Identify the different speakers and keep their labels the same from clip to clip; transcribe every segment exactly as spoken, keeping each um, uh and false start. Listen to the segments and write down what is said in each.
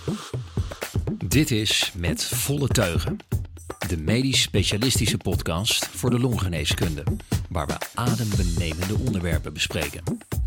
Speaker 1: Dit is Met Volle Teugen, de medisch specialistische podcast voor de longgeneeskunde, waar we adembenemende onderwerpen bespreken.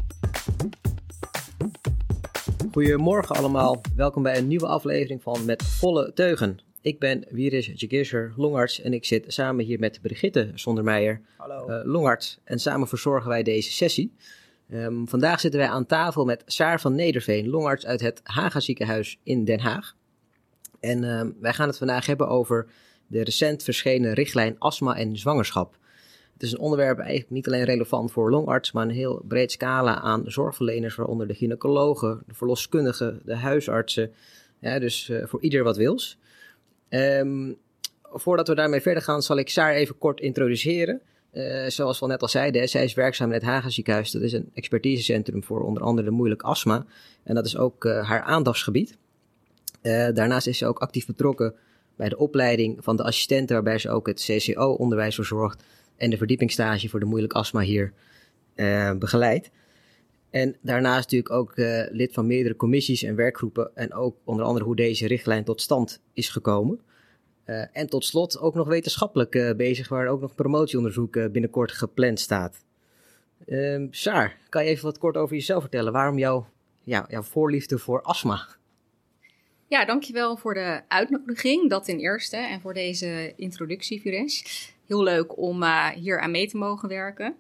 Speaker 2: Goedemorgen allemaal, welkom bij een nieuwe aflevering van Met Volle Teugen. Ik ben Wieris Jagisser, longarts, en ik zit samen hier met Brigitte Sondermeijer,
Speaker 3: Hallo.
Speaker 2: Uh, longarts. En samen verzorgen wij deze sessie. Um, vandaag zitten wij aan tafel met Saar van Nederveen, longarts uit het Haga ziekenhuis in Den Haag. En um, wij gaan het vandaag hebben over de recent verschenen richtlijn astma en zwangerschap. Het is een onderwerp eigenlijk niet alleen relevant voor longarts, maar een heel breed scala aan zorgverleners, waaronder de gynaecologen, de verloskundigen, de huisartsen. Ja, dus uh, voor ieder wat wils. Um, voordat we daarmee verder gaan, zal ik Saar even kort introduceren. Uh, zoals we al net al zeiden, zij is werkzaam in het Haga ziekenhuis. Dat is een expertisecentrum voor onder andere de moeilijk astma. En dat is ook uh, haar aandachtsgebied. Uh, daarnaast is ze ook actief betrokken bij de opleiding van de assistenten, waarbij ze ook het C C O-onderwijs verzorgt en de verdiepingsstage voor de moeilijk astma hier uh, begeleidt. En daarnaast natuurlijk ook uh, lid van meerdere commissies en werkgroepen en ook onder andere hoe deze richtlijn tot stand is gekomen. Uh, en tot slot ook nog wetenschappelijk uh, bezig, waar ook nog promotieonderzoek uh, binnenkort gepland staat. Uh, Saar, kan je even wat kort over jezelf vertellen? Waarom jouw, ja, jouw voorliefde voor astma?
Speaker 4: Ja, dankjewel voor de uitnodiging, dat ten eerste, en voor deze introductie, Vires. Heel leuk om uh, hier aan mee te mogen werken.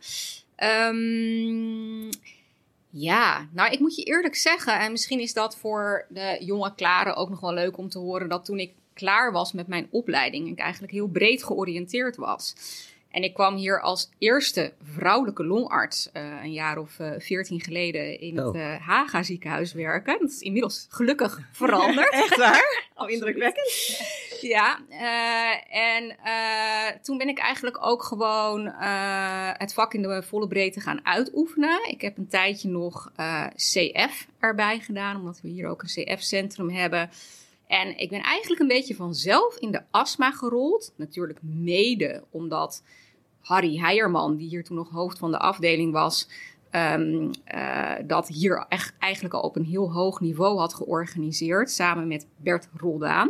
Speaker 4: Um, ja, nou ik moet je eerlijk zeggen, en misschien is dat voor de jonge klaren ook nog wel leuk om te horen, dat toen ik klaar was met mijn opleiding, ik eigenlijk heel breed georiënteerd was. En ik kwam hier als eerste vrouwelijke longarts uh, een jaar of veertien uh, geleden in oh. het uh, Haga ziekenhuis werken. Dat is inmiddels gelukkig veranderd.
Speaker 3: Echt waar? Al indrukwekkend.
Speaker 4: Ja, uh, en uh, toen ben ik eigenlijk ook gewoon uh, het vak in de volle breedte gaan uitoefenen. Ik heb een tijdje nog uh, C F erbij gedaan, omdat we hier ook een C F-centrum hebben. En ik ben eigenlijk een beetje vanzelf in de astma gerold. Natuurlijk mede omdat Harry Heijerman, die hier toen nog hoofd van de afdeling was, um, uh, dat hier echt eigenlijk al op een heel hoog niveau had georganiseerd, samen met Bert Roldaan.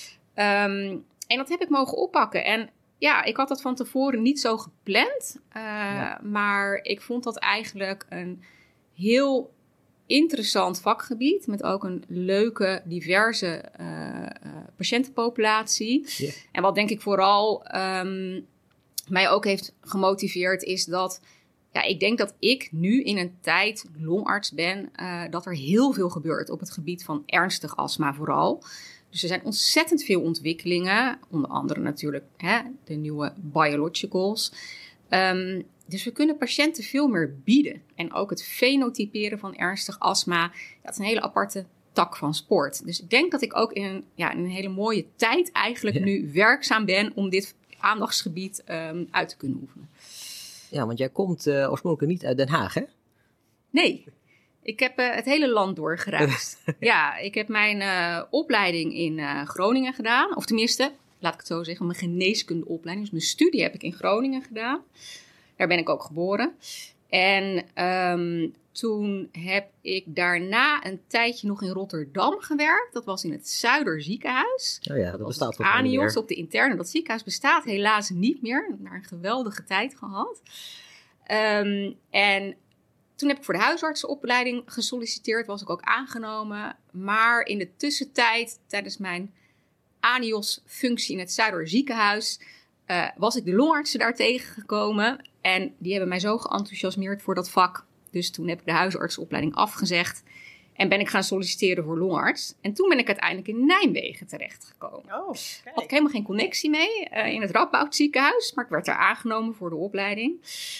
Speaker 4: Um, en dat heb ik mogen oppakken. En ja, ik had dat van tevoren niet zo gepland. Uh, ja. Maar ik vond dat eigenlijk een heel interessant vakgebied, met ook een leuke, diverse uh, uh, patiëntenpopulatie. Yeah. En wat denk ik vooral um, mij ook heeft gemotiveerd, is dat ja, ik denk dat ik nu in een tijd longarts ben, uh, dat er heel veel gebeurt op het gebied van ernstig astma vooral. Dus er zijn ontzettend veel ontwikkelingen, onder andere natuurlijk hè, de nieuwe biologicals. Um, Dus we kunnen patiënten veel meer bieden. En ook het fenotyperen van ernstig astma, dat is een hele aparte tak van sport. Dus ik denk dat ik ook in een, ja, in een hele mooie tijd eigenlijk ja. nu werkzaam ben om dit aandachtsgebied um, uit te kunnen oefenen.
Speaker 2: Ja, want jij komt uh, oorspronkelijk niet uit Den Haag, hè?
Speaker 4: Nee, ik heb uh, het hele land doorgereisd. Ja, ik heb mijn uh, opleiding in uh, Groningen gedaan. Of tenminste, laat ik het zo zeggen, mijn geneeskundeopleiding. Dus mijn studie heb ik in Groningen gedaan. Daar ben ik ook geboren. En um, toen heb ik daarna een tijdje nog in Rotterdam gewerkt. Dat was in het Zuiderziekenhuis.
Speaker 2: Oh ja, dat, dat bestaat
Speaker 4: toch niet meer. Op de interne. Dat ziekenhuis bestaat helaas niet meer. Ik heb daar een geweldige tijd gehad. Um, en toen heb ik voor de huisartsenopleiding gesolliciteerd. Was ik ook aangenomen. Maar in de tussentijd, tijdens mijn A N I O S-functie in het Zuiderziekenhuis, Uh, was ik de longartsen daar tegengekomen. En die hebben mij zo geenthousiasmeerd voor dat vak. Dus toen heb ik de huisartsenopleiding afgezegd. En ben ik gaan solliciteren voor longarts. En toen ben ik uiteindelijk in Nijmegen terechtgekomen.
Speaker 3: Oh,
Speaker 4: kijk. Had ik helemaal geen connectie mee uh, in het Radboud ziekenhuis. Maar ik werd daar aangenomen voor de opleiding.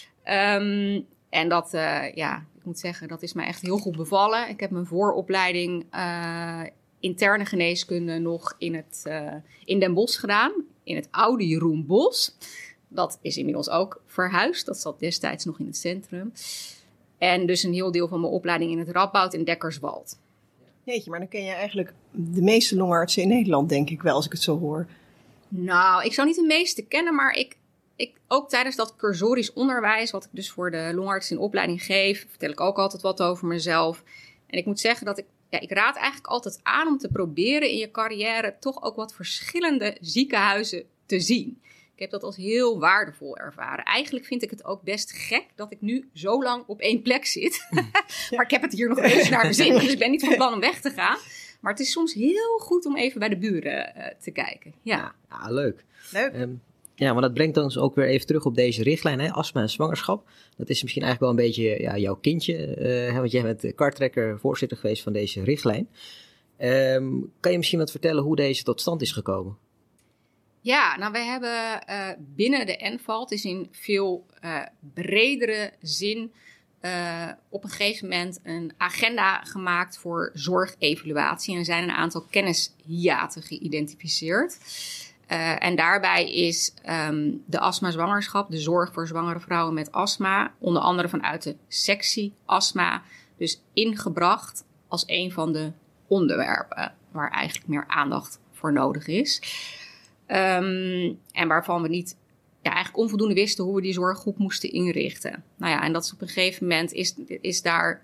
Speaker 4: Um, en dat, uh, ja, ik moet zeggen, dat is mij echt heel goed bevallen. Ik heb mijn vooropleiding uh, interne geneeskunde nog in, het, uh, in Den Bosch gedaan. In het oude Jeroen Bos. Dat is inmiddels ook verhuisd. Dat zat destijds nog in het centrum. En dus een heel deel van mijn opleiding in het Radboud in Dekkerswald.
Speaker 3: Jeetje, maar dan ken je eigenlijk de meeste longartsen in Nederland, denk ik wel, als ik het zo hoor.
Speaker 4: Nou, ik zou niet de meeste kennen, maar ik, ik ook tijdens dat cursorisch onderwijs, wat ik dus voor de longarts in opleiding geef, vertel ik ook altijd wat over mezelf. En ik moet zeggen dat ik ja, ik raad eigenlijk altijd aan om te proberen in je carrière toch ook wat verschillende ziekenhuizen te zien. Ik heb dat als heel waardevol ervaren. Eigenlijk vind ik het ook best gek dat ik nu zo lang op één plek zit. Maar ik heb het hier nog eens naar mijn zin, dus ik ben niet van plan om weg te gaan. Maar het is soms heel goed om even bij de buren uh, te kijken. Ja,
Speaker 2: ja leuk.
Speaker 3: Leuk.
Speaker 2: Um, ja, maar dat brengt ons ook weer even terug op deze richtlijn, hè? Astma en zwangerschap. Dat is misschien eigenlijk wel een beetje ja, jouw kindje, uh, want jij bent karttrekker, voorzitter geweest van deze richtlijn. Um, kan je misschien wat vertellen hoe deze tot stand is gekomen?
Speaker 4: Ja, nou wij hebben uh, binnen de N V A L, het is in veel uh, bredere zin, uh, op een gegeven moment een agenda gemaakt voor zorgevaluatie. En er zijn een aantal kennishiaten geïdentificeerd. Uh, en daarbij is um, de astma-zwangerschap, de zorg voor zwangere vrouwen met astma, onder andere vanuit de sectie astma, dus ingebracht als een van de onderwerpen waar eigenlijk meer aandacht voor nodig is. Um, en waarvan we niet, ja, eigenlijk onvoldoende wisten hoe we die zorggroep moesten inrichten. Nou ja, en dat is op een gegeven moment is, is daar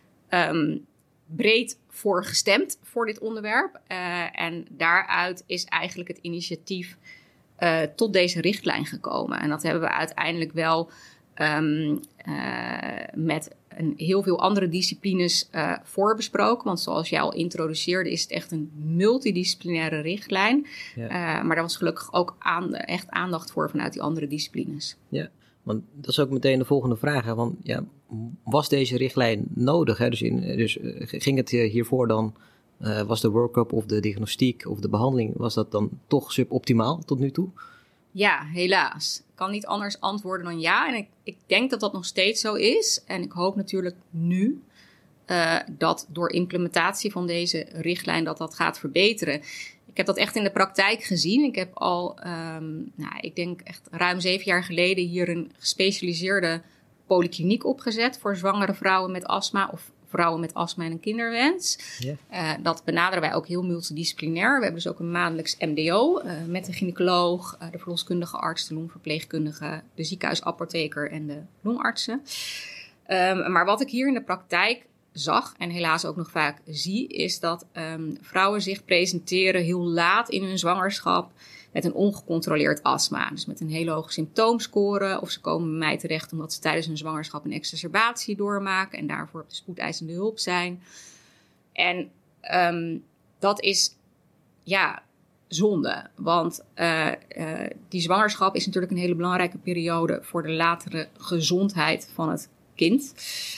Speaker 4: um, breed voor gestemd voor dit onderwerp. Uh, en daaruit is eigenlijk het initiatief uh, tot deze richtlijn gekomen. En dat hebben we uiteindelijk wel um, uh, met een heel veel andere disciplines uh, voorbesproken. Want zoals jij al introduceerde is het echt een multidisciplinaire richtlijn. Ja. Uh, maar daar was gelukkig ook aan, echt aandacht voor vanuit die andere disciplines.
Speaker 2: Ja, want dat is ook meteen de volgende vraag. Hè? Want ja, was deze richtlijn nodig? Hè? Dus, in, dus uh, ging het hiervoor dan, uh, was de workup of de diagnostiek of de behandeling, was dat dan toch suboptimaal tot nu toe?
Speaker 4: Ja, helaas. Ik kan niet anders antwoorden dan ja. En ik, ik denk dat dat nog steeds zo is. En ik hoop natuurlijk nu uh, dat door implementatie van deze richtlijn dat dat gaat verbeteren. Ik heb dat echt in de praktijk gezien. Ik heb al, um, nou, ik denk echt ruim zeven jaar geleden hier een gespecialiseerde polykliniek opgezet voor zwangere vrouwen met astma of vrouwen met astma en een kinderwens. Yeah. Uh, dat benaderen wij ook heel multidisciplinair. We hebben dus ook een maandelijks M D O uh, met de gynaecoloog, uh, de verloskundige arts, de longverpleegkundige, de ziekenhuisapotheker en de longartsen. Um, maar wat ik hier in de praktijk zag en helaas ook nog vaak zie, is dat um, vrouwen zich presenteren heel laat in hun zwangerschap met een ongecontroleerd astma. Dus met een hele hoge symptoomscore. Of ze komen bij mij terecht omdat ze tijdens hun zwangerschap een exacerbatie doormaken en daarvoor op de spoedeisende hulp zijn. En um, dat is, ja, zonde. Want uh, uh, die zwangerschap is natuurlijk een hele belangrijke periode voor de latere gezondheid van het kind.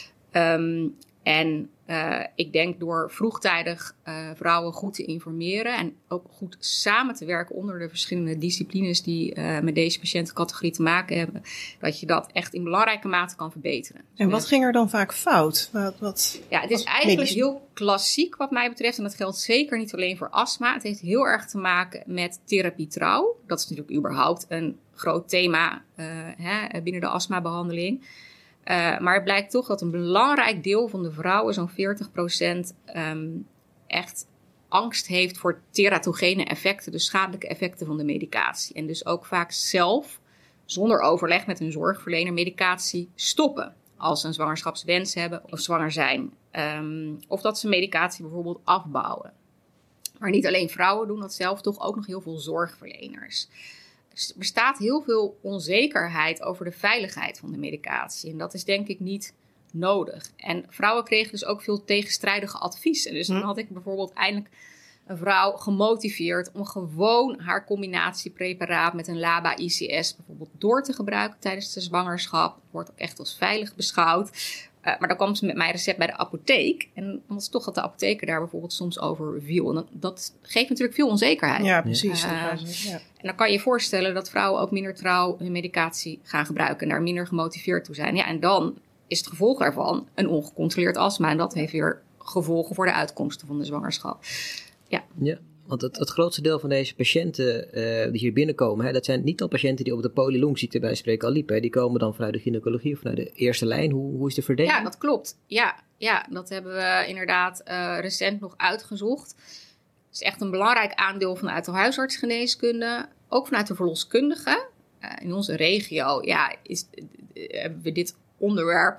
Speaker 4: Um, En uh, ik denk door vroegtijdig uh, vrouwen goed te informeren en ook goed samen te werken onder de verschillende disciplines die uh, met deze patiëntencategorie te maken hebben, dat je dat echt in belangrijke mate kan verbeteren.
Speaker 3: En wat ging er dan vaak fout? Wat, wat,
Speaker 4: ja, het is eigenlijk medisch heel klassiek wat mij betreft en dat geldt zeker niet alleen voor astma. Het heeft heel erg te maken met therapietrouw. Dat is natuurlijk überhaupt een groot thema uh, hè, binnen de astmabehandeling. Uh, maar het blijkt toch dat een belangrijk deel van de vrouwen, zo'n veertig procent, um, echt angst heeft voor teratogene effecten, dus schadelijke effecten van de medicatie. En dus ook vaak zelf, zonder overleg met hun zorgverlener, medicatie stoppen. Als ze een zwangerschapswens hebben of zwanger zijn. Um, of dat ze medicatie bijvoorbeeld afbouwen. Maar niet alleen vrouwen doen dat zelf, toch ook nog heel veel zorgverleners. Er bestaat heel veel onzekerheid over de veiligheid van de medicatie. En dat is denk ik niet nodig. En vrouwen kregen dus ook veel tegenstrijdige adviezen. Dus dan had ik bijvoorbeeld eindelijk een vrouw gemotiveerd om gewoon haar combinatiepreparaat met een L A B A I C S bijvoorbeeld door te gebruiken tijdens de zwangerschap. Het wordt ook echt als veilig beschouwd. Uh, maar dan kwam ze met mijn recept bij de apotheek. En dan was het toch dat de apotheker daar bijvoorbeeld soms over viel. En dat, dat geeft natuurlijk veel onzekerheid.
Speaker 3: Ja, precies.
Speaker 4: Uh,
Speaker 3: ja.
Speaker 4: En dan kan je je voorstellen dat vrouwen ook minder trouw hun medicatie gaan gebruiken. En daar minder gemotiveerd toe zijn. Ja, en dan is het gevolg daarvan een ongecontroleerd astma. En dat heeft weer gevolgen voor de uitkomsten van de zwangerschap. Ja.
Speaker 2: Ja. Want het, het grootste deel van deze patiënten uh, die hier binnenkomen, hè, dat zijn niet al patiënten die op de polylongziekte bij spreken al liepen. Hè. Die komen dan vanuit de gynaecologie of vanuit de eerste lijn. Hoe, hoe is de verdeling?
Speaker 4: Ja, dat klopt. Ja, ja, dat hebben we inderdaad uh, recent nog uitgezocht. Het is echt een belangrijk aandeel vanuit de huisartsgeneeskunde. Ook vanuit de verloskundige. Uh, in onze regio ja, is, uh, hebben we dit onderwerp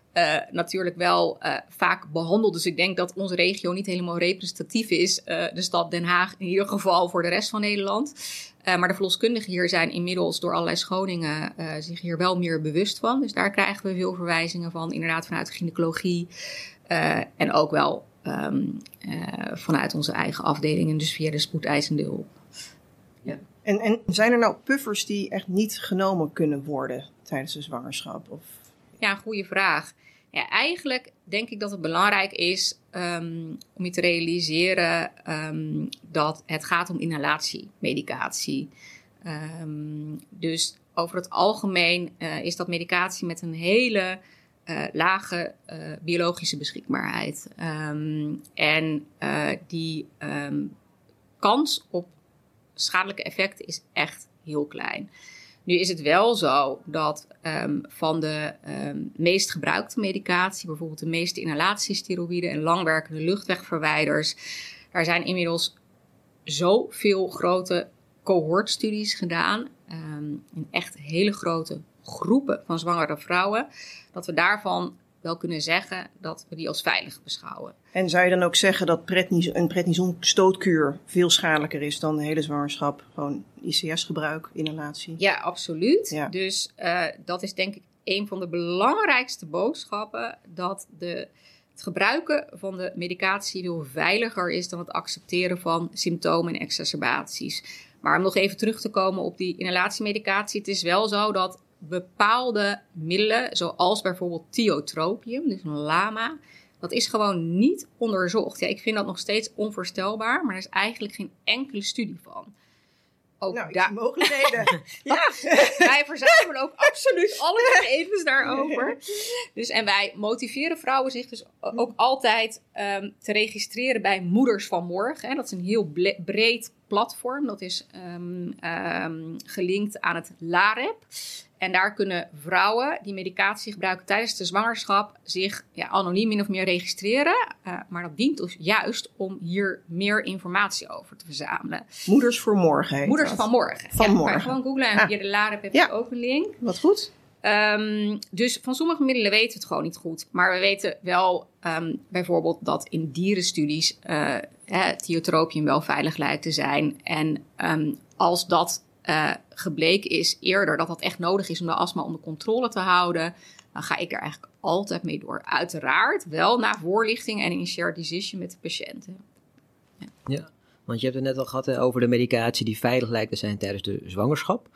Speaker 4: uh, natuurlijk wel uh, vaak behandeld. Dus ik denk dat onze regio niet helemaal representatief is. Uh, de stad Den Haag in ieder geval voor de rest van Nederland. Uh, maar de verloskundigen hier zijn inmiddels door allerlei schoningen uh, zich hier wel meer bewust van. Dus daar krijgen we veel verwijzingen van. Inderdaad vanuit de gynaecologie. Uh, en ook wel um, uh, vanuit onze eigen afdelingen. Dus via de spoedeisende hulp.
Speaker 3: Ja. En, en zijn er nou puffers die echt niet genomen kunnen worden tijdens de zwangerschap? Of...
Speaker 4: Ja, een goede vraag. Ja, eigenlijk denk ik dat het belangrijk is um, om je te realiseren um, dat het gaat om inhalatiemedicatie. Um, dus over het algemeen uh, is dat medicatie met een hele uh, lage uh, biologische beschikbaarheid. Um, en uh, die um, kans op schadelijke effecten is echt heel klein. Nu is het wel zo dat um, van de um, meest gebruikte medicatie, bijvoorbeeld de meeste inhalatiesteroïden en langwerkende luchtwegverwijders, daar zijn inmiddels zoveel grote cohortstudies gedaan, um, in echt hele grote groepen van zwangere vrouwen, dat we daarvan wel kunnen zeggen dat we die als veilig beschouwen.
Speaker 3: En zou je dan ook zeggen dat prednison, een prednison-stootkuur veel schadelijker is dan de hele zwangerschap? Gewoon I C S-gebruik, inhalatie?
Speaker 4: Ja, absoluut.
Speaker 3: Ja.
Speaker 4: Dus uh, dat is denk ik een van de belangrijkste boodschappen, dat de, het gebruiken van de medicatie veel veiliger is dan het accepteren van symptomen en exacerbaties. Maar om nog even terug te komen op die inhalatiemedicatie, het is wel zo dat bepaalde middelen, zoals bijvoorbeeld tiotropium, dus een lama, dat is gewoon niet onderzocht. Ja, ik vind dat nog steeds onvoorstelbaar, maar er is eigenlijk geen enkele studie van. Ook
Speaker 3: nou,
Speaker 4: daar
Speaker 3: mogelijkheden. Ja.
Speaker 4: Wij verzamelen ook absoluut alle gegevens daarover. Dus, en wij motiveren vrouwen zich dus ook altijd um, te registreren bij Moeders van Morgen. Hè. Dat is een heel ble- breed platform. Dat is um, um, gelinkt aan het LAREP. En daar kunnen vrouwen die medicatie gebruiken tijdens de zwangerschap zich ja, anoniem min of meer registreren. Uh, maar dat dient dus juist om hier meer informatie over te verzamelen.
Speaker 3: Moeders voor Morgen heet
Speaker 4: Moeders
Speaker 3: dat.
Speaker 4: van Morgen.
Speaker 3: Van
Speaker 4: ja,
Speaker 3: morgen.
Speaker 4: Kan je gewoon googlen en
Speaker 3: ah.
Speaker 4: via de LAREP heb je
Speaker 3: Ja.
Speaker 4: ook een link.
Speaker 3: Wat goed.
Speaker 4: Um, dus van sommige middelen weten we het gewoon niet goed. Maar we weten wel um, bijvoorbeeld dat in dierenstudies uh, eh, tiotropium wel veilig lijkt te zijn. En um, als dat uh, gebleken is eerder dat dat echt nodig is om de astma onder controle te houden, dan ga ik er eigenlijk altijd mee door. Uiteraard wel na voorlichting en in shared decision met de patiënten.
Speaker 2: Ja. ja, want je hebt het net al gehad hè, over de medicatie die veilig lijkt te zijn tijdens de zwangerschap.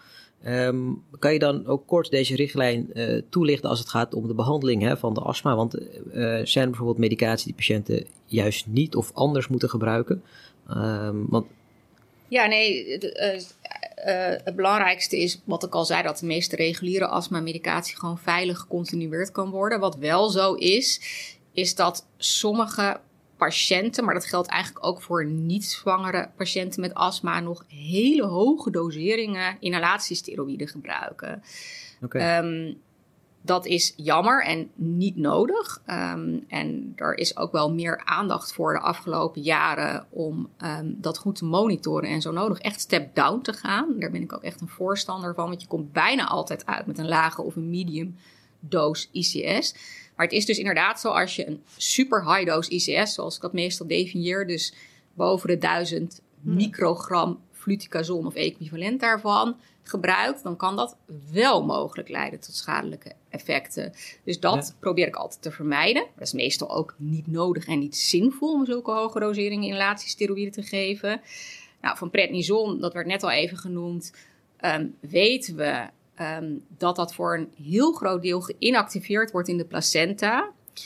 Speaker 2: Um, kan je dan ook kort deze richtlijn uh, toelichten als het gaat om de behandeling hè, van de astma? Want uh, zijn er bijvoorbeeld medicatie die patiënten juist niet of anders moeten gebruiken? Um, want...
Speaker 4: Ja, nee, de, uh, uh, het belangrijkste is wat ik al zei, dat de meeste reguliere astma-medicatie gewoon veilig gecontinueerd kan worden. Wat wel zo is, is dat sommige patiënten, maar dat geldt eigenlijk ook voor niet-zwangere patiënten met astma, nog hele hoge doseringen inhalatiesteroïden gebruiken.
Speaker 2: Okay.
Speaker 4: Um, dat is jammer en niet nodig. Um, en er is ook wel meer aandacht voor de afgelopen jaren om um, dat goed te monitoren en zo nodig echt step-down te gaan. Daar ben ik ook echt een voorstander van, want je komt bijna altijd uit met een lage of een medium dose I C S. Maar het is dus inderdaad zo als je een super high dose I C S, zoals ik dat meestal definieer, dus boven de duizend hmm. microgram fluticasone of equivalent daarvan gebruikt, dan kan dat wel mogelijk leiden tot schadelijke effecten. Dus dat ja. probeer ik altijd te vermijden. Dat is meestal ook niet nodig en niet zinvol om zulke hoge doseringen inhalatiesteroïden te geven. Nou, van prednison, dat werd net al even genoemd, um, weten we Um, dat dat voor een heel groot deel geïnactiveerd wordt in de placenta.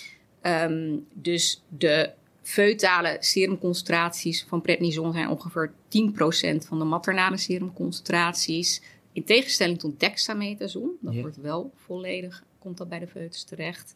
Speaker 4: Um, dus de feutale serumconcentraties van prednison zijn ongeveer tien procent van de maternale serumconcentraties. In tegenstelling tot dexamethason. Dat ja. wordt wel volledig, komt dat bij de foetus terecht.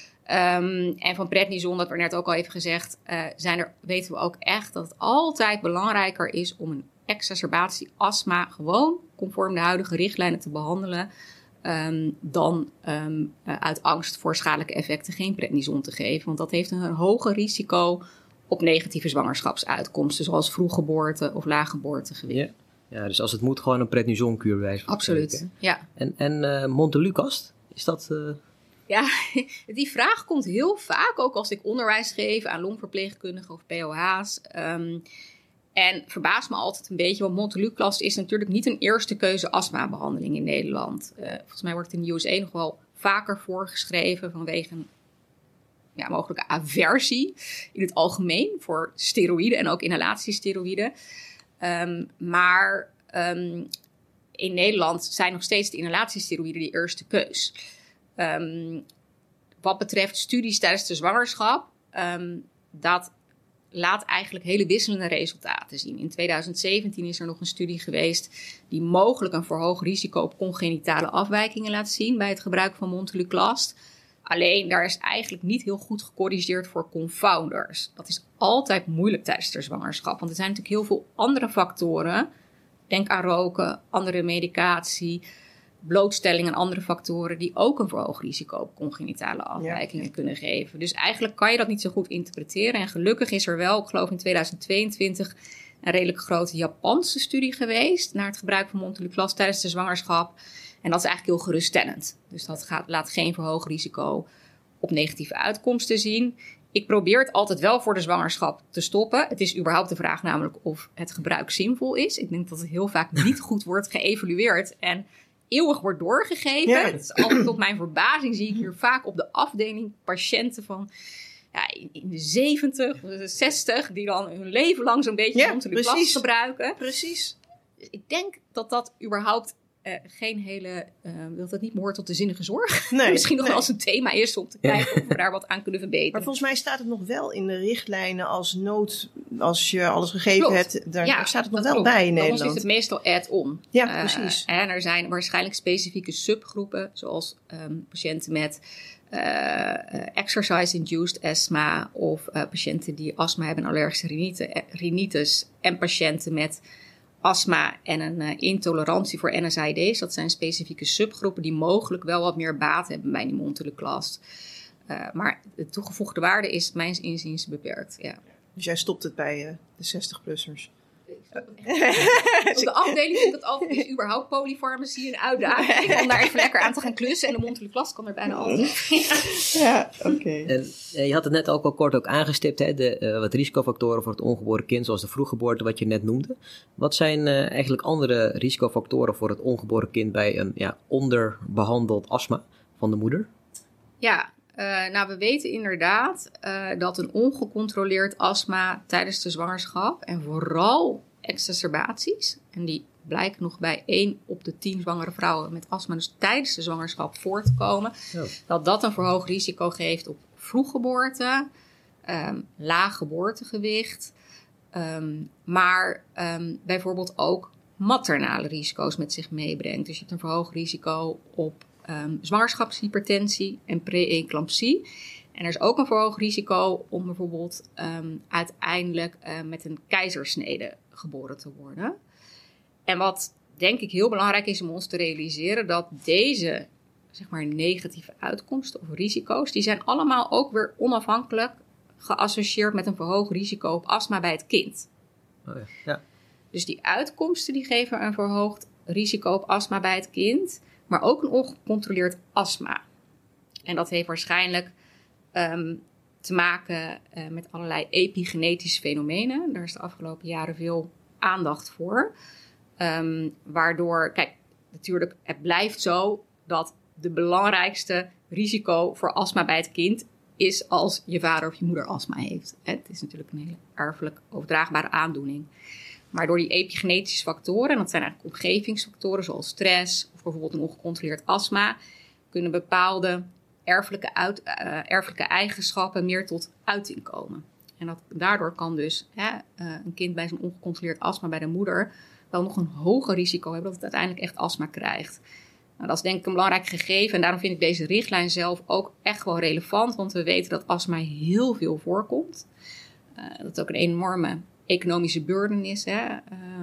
Speaker 4: Um, en van prednison, dat werd net ook al even gezegd, uh, zijn er, weten we ook echt dat het altijd belangrijker is om een exacerbatie astma gewoon conform de huidige richtlijnen te behandelen, um, dan um, uh, uit angst voor schadelijke effecten geen prednison te geven. Want dat heeft een hoger risico op negatieve zwangerschapsuitkomsten, zoals vroeggeboorte of laaggeboortegewicht.
Speaker 2: Ja. ja, dus als het moet, gewoon een prednisonkuur bij wijze van
Speaker 4: Absoluut,
Speaker 2: spreken.
Speaker 4: ja.
Speaker 2: En, en uh, Montelukast, is dat... Uh...
Speaker 4: Ja, die vraag komt heel vaak, ook als ik onderwijs geef aan longverpleegkundigen of P O H's. Um, en verbaast me altijd een beetje, want Montelukast is natuurlijk niet een eerste keuze astmabehandeling in Nederland. Uh, volgens mij wordt het in de U S A nog wel vaker voorgeschreven vanwege een ja, mogelijke aversie in het algemeen voor steroïden en ook inhalatiesteroïden. Um, maar um, in Nederland zijn nog steeds de inhalatiesteroïden de eerste keus. Um, wat betreft studies tijdens de zwangerschap, um, dat laat eigenlijk hele wisselende resultaten zien. In tweeduizend zeventien is er nog een studie geweest die mogelijk een verhoogd risico op congenitale afwijkingen laat zien bij het gebruik van Montelukast. Alleen daar is eigenlijk niet heel goed gecorrigeerd voor confounders. Dat is altijd moeilijk tijdens de zwangerschap, want er zijn natuurlijk heel veel andere factoren. Denk aan roken, andere medicatie, blootstelling en andere factoren die ook een verhoogd risico op congenitale afwijkingen ja. kunnen geven. Dus eigenlijk kan je dat niet zo goed interpreteren. En gelukkig is er wel, ik geloof in tweeduizend tweeëntwintig, een redelijk grote Japanse studie geweest naar het gebruik van Montelukast tijdens de zwangerschap. En dat is eigenlijk heel geruststellend. Dus dat gaat, laat geen verhoogd risico op negatieve uitkomsten zien. Ik probeer het altijd wel voor de zwangerschap te stoppen. Het is überhaupt de vraag namelijk of het gebruik zinvol is. Ik denk dat het heel vaak niet goed wordt geëvalueerd en eeuwig wordt doorgegeven. Ja. Het is altijd tot mijn verbazing zie ik hier vaak op de afdeling patiënten van ja, in de zeventig, de zestig, die dan hun leven lang zo'n beetje ja, Montelukast gebruiken.
Speaker 3: Precies.
Speaker 4: Dus ik denk dat dat überhaupt Uh, geen hele, uh, dat het niet behoort tot de zinnige zorg. Nee, Misschien nog nee. wel als een thema is om te kijken of we daar wat aan kunnen verbeteren.
Speaker 3: Maar volgens mij staat het nog wel in de richtlijnen als nood, als je alles gegeven klopt. hebt. Daar, ja, daar staat het nog wel klopt. bij in Nederland.
Speaker 4: Dan is het meestal add-on.
Speaker 3: Ja, uh, precies.
Speaker 4: En er zijn waarschijnlijk specifieke subgroepen, zoals um, patiënten met uh, exercise-induced astma of uh, patiënten die astma hebben en allergische rhinite, rhinitis en patiënten met astma en een uh, intolerantie voor N S A I D's. Dat zijn specifieke subgroepen die mogelijk wel wat meer baat hebben bij die Montelukast. Uh, maar de toegevoegde waarde is mijns inziens beperkt. Ja.
Speaker 3: Dus jij stopt het bij uh, de zestig-plussers?
Speaker 4: Op de afdeling vind ik het altijd is überhaupt polyfarmacie een uitdaging. Om daar even lekker aan te gaan klussen. En de Montelukast kan er bijna altijd.
Speaker 3: Ja, oké. Okay.
Speaker 2: En uh, je had het net ook al kort ook aangestipt. Hè, de, uh, wat risicofactoren voor het ongeboren kind, zoals de vroeggeboorte, wat je net noemde. Wat zijn uh, eigenlijk andere risicofactoren voor het ongeboren kind bij een ja, onderbehandeld astma van de moeder?
Speaker 4: Ja, uh, nou we weten inderdaad uh, dat een ongecontroleerd astma tijdens de zwangerschap en vooral exacerbaties, en die blijken nog bij één op de tien zwangere vrouwen met astma dus tijdens de zwangerschap voor te komen, oh. dat dat een verhoogd risico geeft op vroeggeboorte, um, laag geboortegewicht, um, maar um, bijvoorbeeld ook maternale risico's met zich meebrengt. Dus je hebt een verhoogd risico op um, zwangerschapshypertensie en pre-eclampsie. En er is ook een verhoogd risico om bijvoorbeeld um, uiteindelijk uh, met een keizersnede geboren te worden. En wat denk ik heel belangrijk is om ons te realiseren, dat deze zeg maar negatieve uitkomsten of risico's, die zijn allemaal ook weer onafhankelijk geassocieerd met een verhoogd risico op astma bij het kind.
Speaker 2: Oh ja. Ja.
Speaker 4: Dus die uitkomsten die geven een verhoogd risico op astma bij het kind, maar ook een ongecontroleerd astma. En dat heeft waarschijnlijk um, te maken uh, met allerlei epigenetische fenomenen. Daar is de afgelopen jaren veel aandacht voor. Um, waardoor, kijk, natuurlijk, het blijft zo dat de belangrijkste risico voor astma bij het kind is als je vader of je moeder astma heeft. Het is natuurlijk een hele erfelijk overdraagbare aandoening. Maar door die epigenetische factoren, en dat zijn eigenlijk omgevingsfactoren zoals stress of bijvoorbeeld een ongecontroleerd astma, kunnen bepaalde erfelijke, uit, uh, erfelijke eigenschappen meer tot uiting komen. En dat, daardoor kan dus hè, uh, een kind bij zo'n ongecontroleerd astma bij de moeder wel nog een hoger risico hebben dat het uiteindelijk echt astma krijgt. Nou, dat is denk ik een belangrijk gegeven en daarom vind ik deze richtlijn zelf ook echt wel relevant, want we weten dat astma heel veel voorkomt. Uh, dat het ook een enorme economische burden is hè, uh,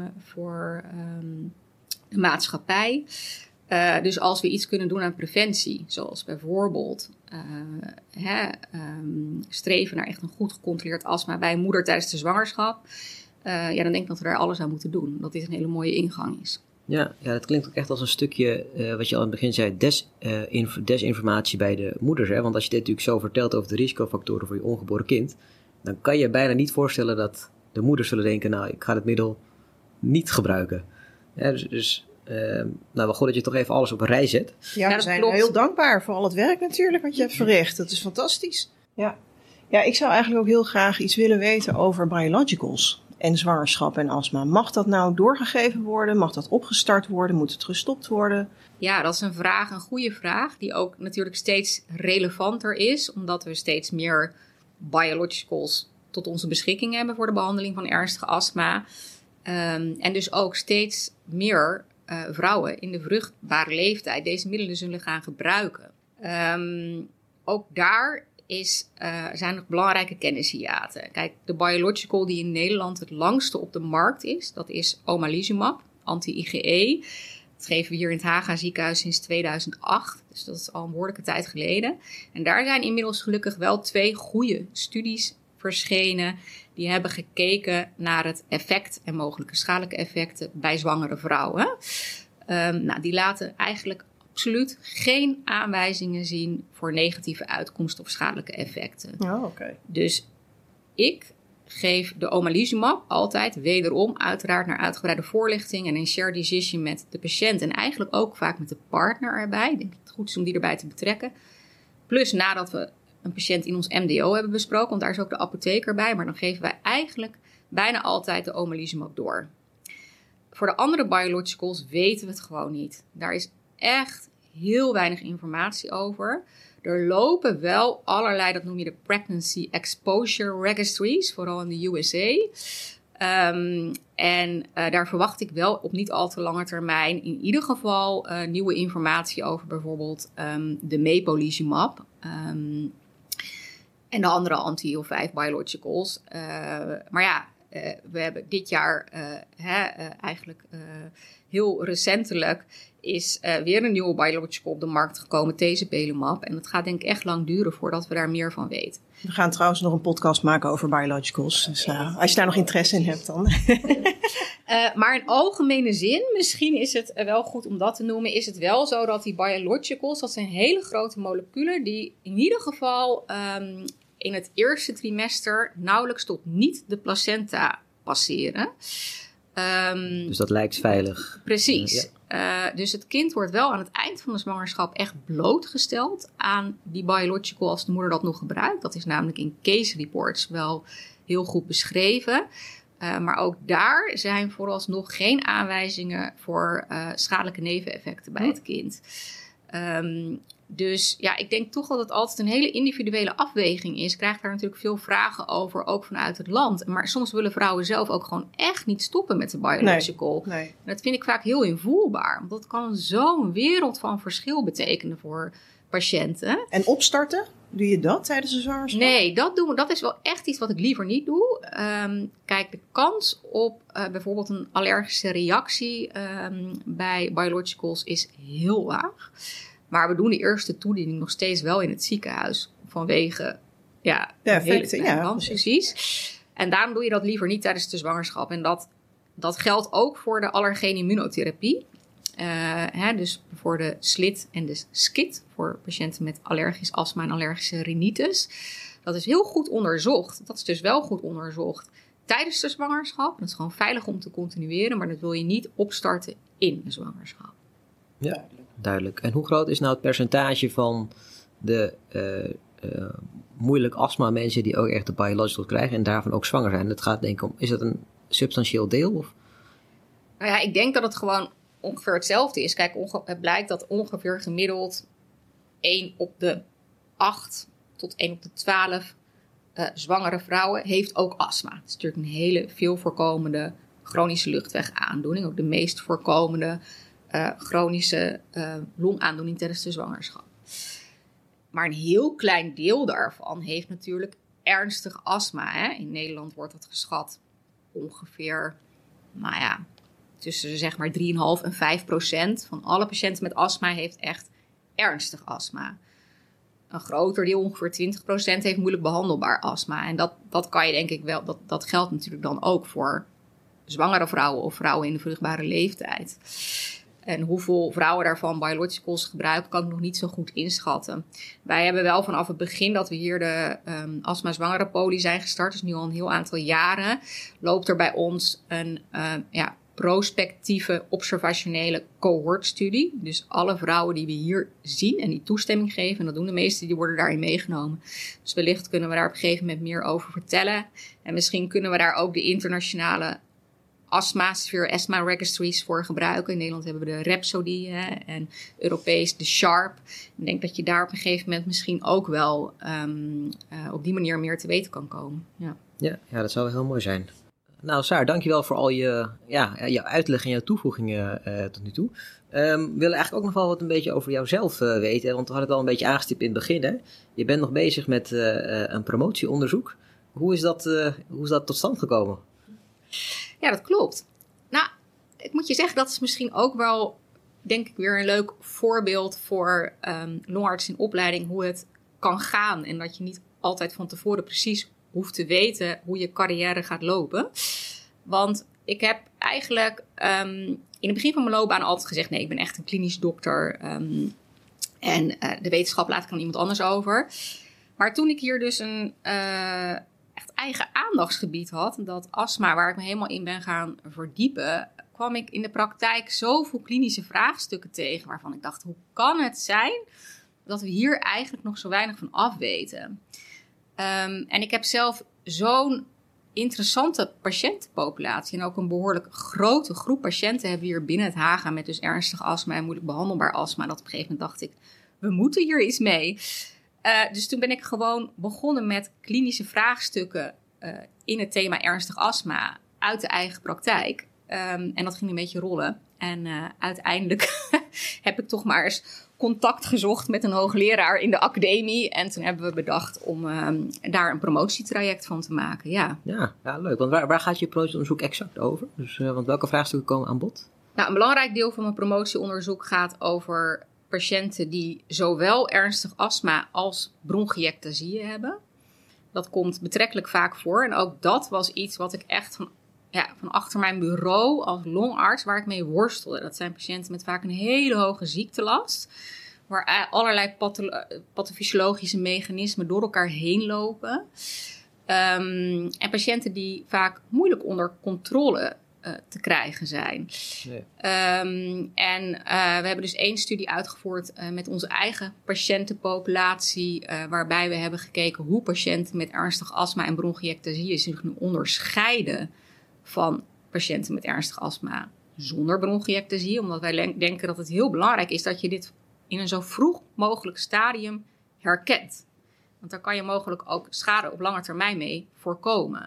Speaker 4: voor um, de maatschappij. Uh, dus als we iets kunnen doen aan preventie, zoals bijvoorbeeld uh, hè, um, streven naar echt een goed gecontroleerd astma bij een moeder tijdens de zwangerschap, uh, ja, dan denk ik dat we daar alles aan moeten doen. Dat dit een hele mooie ingang is.
Speaker 2: Ja, ja, dat klinkt ook echt als een stukje, uh, wat je al in het begin zei, des, uh, inf- desinformatie bij de moeders. Hè? Want als je dit natuurlijk zo vertelt over de risicofactoren voor je ongeboren kind, dan kan je bijna niet voorstellen dat de moeders zullen denken, nou, ik ga het middel niet gebruiken. Ja, dus, dus uh, nou, wel goed dat je toch even alles op een rij zet.
Speaker 3: Ja, we
Speaker 4: ja,
Speaker 3: zijn
Speaker 4: klopt.
Speaker 3: heel dankbaar voor al het werk natuurlijk wat je hebt verricht. Dat is fantastisch. Ja. Ja, ik zou eigenlijk ook heel graag iets willen weten over biologicals en zwangerschap en astma. Mag dat nou doorgegeven worden? Mag dat opgestart worden? Moet het gestopt worden?
Speaker 4: Ja, dat is een vraag, een goede vraag, die ook natuurlijk steeds relevanter is, omdat we steeds meer biologicals tot onze beschikking hebben voor de behandeling van ernstige astma. Um, en dus ook steeds meer uh, vrouwen in de vruchtbare leeftijd deze middelen zullen gaan gebruiken. Um, ook daar is, uh, zijn nog belangrijke kennishiaten. Kijk, de biological die in Nederland het langste op de markt is, dat is omalizumab, anti-I G E. Dat geven we hier in het Haga ziekenhuis sinds tweeduizend acht. Dus dat is al een behoorlijke tijd geleden. En daar zijn inmiddels gelukkig wel twee goede studies verschenen. Die hebben gekeken naar het effect en mogelijke schadelijke effecten bij zwangere vrouwen. Um, nou, die laten eigenlijk absoluut geen aanwijzingen zien voor negatieve uitkomsten of schadelijke effecten.
Speaker 3: Oh, oké. Okay.
Speaker 4: Dus ik geef de omalizumab altijd wederom uiteraard naar uitgebreide voorlichting en een shared decision met de patiënt en eigenlijk ook vaak met de partner erbij. Ik denk dat het goed is om die erbij te betrekken. Plus nadat we een patiënt in ons M D O hebben besproken, want daar is ook de apotheker bij, maar dan geven wij eigenlijk bijna altijd de omalizumab door. Voor de andere biologicals weten we het gewoon niet. Daar is echt heel weinig informatie over. Er lopen wel allerlei, dat noem je de Pregnancy Exposure Registries, vooral in de U S A. Um, en uh, daar verwacht ik wel op niet al te lange termijn in ieder geval uh, nieuwe informatie over bijvoorbeeld um, de mepolizumab. Um, en de andere anti-I L vijf biologicals. Uh, maar ja, uh, we hebben dit jaar uh, hè, uh, eigenlijk uh, heel recentelijk is uh, weer een nieuwe biological op de markt gekomen, tezepelumab. En het gaat denk ik echt lang duren voordat we daar meer van weten.
Speaker 3: We gaan trouwens nog een podcast maken over biologicals. Dus uh, als je daar nog interesse in hebt dan.
Speaker 4: uh, maar in algemene zin, misschien is het wel goed om dat te noemen, is het wel zo dat die biologicals, dat zijn hele grote moleculen die in ieder geval um, in het eerste trimester nauwelijks tot niet de placenta passeren. Um,
Speaker 2: dus dat lijkt veilig.
Speaker 4: Precies.
Speaker 2: Uh, ja.
Speaker 4: Uh, dus het kind wordt wel aan het eind van de zwangerschap echt blootgesteld aan die biological als de moeder dat nog gebruikt. Dat is namelijk in case reports wel heel goed beschreven. Uh, maar ook daar zijn vooralsnog geen aanwijzingen voor uh, schadelijke neveneffecten bij het kind. Um, dus ja, ik denk toch dat het altijd een hele individuele afweging is. Ik krijg daar natuurlijk veel vragen over, ook vanuit het land. Maar soms willen vrouwen zelf ook gewoon echt niet stoppen met de biological.
Speaker 3: Nee, nee.
Speaker 4: En dat vind ik vaak heel invoelbaar. Want dat kan zo'n wereld van verschil betekenen voor patiënten.
Speaker 3: En opstarten? Doe je dat tijdens de zwangerschap?
Speaker 4: Nee, dat, doen we, dat is wel echt iets wat ik liever niet doe. Um, kijk, de kans op uh, bijvoorbeeld een allergische reactie um, bij biologicals is heel laag. Maar we doen de eerste toediening nog steeds wel in het ziekenhuis. Vanwege ja,
Speaker 3: ja,
Speaker 4: een hele
Speaker 3: effecten,
Speaker 4: kleine
Speaker 3: ja,
Speaker 4: kans, precies. En daarom doe je dat liever niet tijdens de zwangerschap. En dat, dat geldt ook voor de allergene immunotherapie. Uh, hè, dus voor de S L I T en de S C I T. Voor patiënten met allergisch astma en allergische rhinitis. Dat is heel goed onderzocht. Dat is dus wel goed onderzocht tijdens de zwangerschap. Dat is gewoon veilig om te continueren. Maar dat wil je niet opstarten in de zwangerschap.
Speaker 2: Ja, duidelijk. En hoe groot is nou het percentage van de uh, uh, moeilijk astma mensen die ook echt de biological krijgen en daarvan ook zwanger zijn? Dat gaat denk ik om, is dat een substantieel deel? Of?
Speaker 4: Nou ja, ik denk dat het gewoon ongeveer hetzelfde is. Kijk, onge- het blijkt dat ongeveer gemiddeld één op de acht tot één op de twaalf uh, zwangere vrouwen heeft ook astma. Het is natuurlijk een hele veel voorkomende chronische luchtwegaandoening. Ook de meest voorkomende uh, chronische uh, longaandoening tijdens de zwangerschap. Maar een heel klein deel daarvan heeft natuurlijk ernstig astma. Hè? In Nederland wordt dat geschat ongeveer, nou ja, tussen zeg maar drie komma vijf en vijf procent van alle patiënten met astma heeft echt ernstig astma. Een groter deel, ongeveer twintig procent, heeft moeilijk behandelbaar astma. En dat, dat kan je denk ik wel, dat, dat geldt natuurlijk dan ook voor zwangere vrouwen of vrouwen in de vruchtbare leeftijd. En hoeveel vrouwen daarvan biologicals gebruiken, kan ik nog niet zo goed inschatten. Wij hebben wel vanaf het begin dat we hier de um, astma zwangere poli zijn gestart, dus nu al een heel aantal jaren, loopt er bij ons een uh, ja, prospectieve observationele cohortstudie. Dus alle vrouwen die we hier zien en die toestemming geven, en dat doen de meesten, die worden daarin meegenomen. Dus wellicht kunnen we daar op een gegeven moment meer over vertellen. En misschien kunnen we daar ook de internationale astma, Sphere Asthma Registries voor gebruiken. In Nederland hebben we de Rhapsody hè, en Europees de Sharp. Ik denk dat je daar op een gegeven moment misschien ook wel um, uh, op die manier meer te weten kan komen. Ja,
Speaker 2: ja, ja dat zou wel heel mooi zijn. Nou, Saar, dankjewel voor al je, ja, jouw uitleg en jouw toevoegingen uh, tot nu toe. Um, we willen eigenlijk ook nog wel wat een beetje over jouzelf uh, weten, want we hadden het al een beetje aangestipt in het begin. Hè? Je bent nog bezig met uh, uh, een promotieonderzoek. Hoe is dat, uh, hoe is dat tot stand gekomen?
Speaker 4: Ja, dat klopt. Nou, ik moet je zeggen, dat is misschien ook wel, denk ik, weer een leuk voorbeeld voor um, longarts in opleiding, hoe het kan gaan. En dat je niet altijd van tevoren precies hoeft te weten hoe je carrière gaat lopen. Want ik heb eigenlijk um, in het begin van mijn loopbaan altijd gezegd, nee, ik ben echt een klinisch dokter. Um, en uh, de wetenschap laat ik aan iemand anders over. Maar toen ik hier dus een uh, echt eigen aandachtsgebied had, dat astma, waar ik me helemaal in ben gaan verdiepen, kwam ik in de praktijk zoveel klinische vraagstukken tegen, waarvan ik dacht, hoe kan het zijn dat we hier eigenlijk nog zo weinig van afweten? Um, en ik heb zelf zo'n interessante patiëntenpopulatie en ook een behoorlijk grote groep patiënten hebben we hier binnen het Haga met dus ernstig astma en moeilijk behandelbaar astma. Dat op een gegeven moment dacht ik, we moeten hier iets mee. Uh, dus toen ben ik gewoon begonnen met klinische vraagstukken uh, in het thema ernstig astma uit de eigen praktijk. Um, en dat ging een beetje rollen. En uh, uiteindelijk heb ik toch maar eens contact gezocht met een hoogleraar in de academie. En toen hebben we bedacht om um, daar een promotietraject van te maken. Ja,
Speaker 2: ja, ja leuk. Want waar, waar gaat je promotieonderzoek exact over? Dus, uh, want welke vraagstukken komen aan bod?
Speaker 4: Nou, een belangrijk deel van mijn promotieonderzoek gaat over patiënten die zowel ernstig astma als bronchiectasieën hebben. Dat komt betrekkelijk vaak voor. En ook dat was iets wat ik echt van, ja, van achter mijn bureau als longarts, waar ik mee worstelde. Dat zijn patiënten met vaak een hele hoge ziektelast, waar allerlei patho- pathofysiologische mechanismen door elkaar heen lopen. Um, en patiënten die vaak moeilijk onder controle Uh, te krijgen zijn. Nee. Um, en uh, we hebben dus één studie uitgevoerd uh, met onze eigen patiëntenpopulatie, uh, waarbij we hebben gekeken hoe patiënten met ernstig astma en bronchiectasieën zich nu onderscheiden van patiënten met ernstig astma zonder bronchiectasie, omdat wij le- denken dat het heel belangrijk is dat je dit in een zo vroeg mogelijk stadium herkent. Want daar kan je mogelijk ook schade op lange termijn mee voorkomen.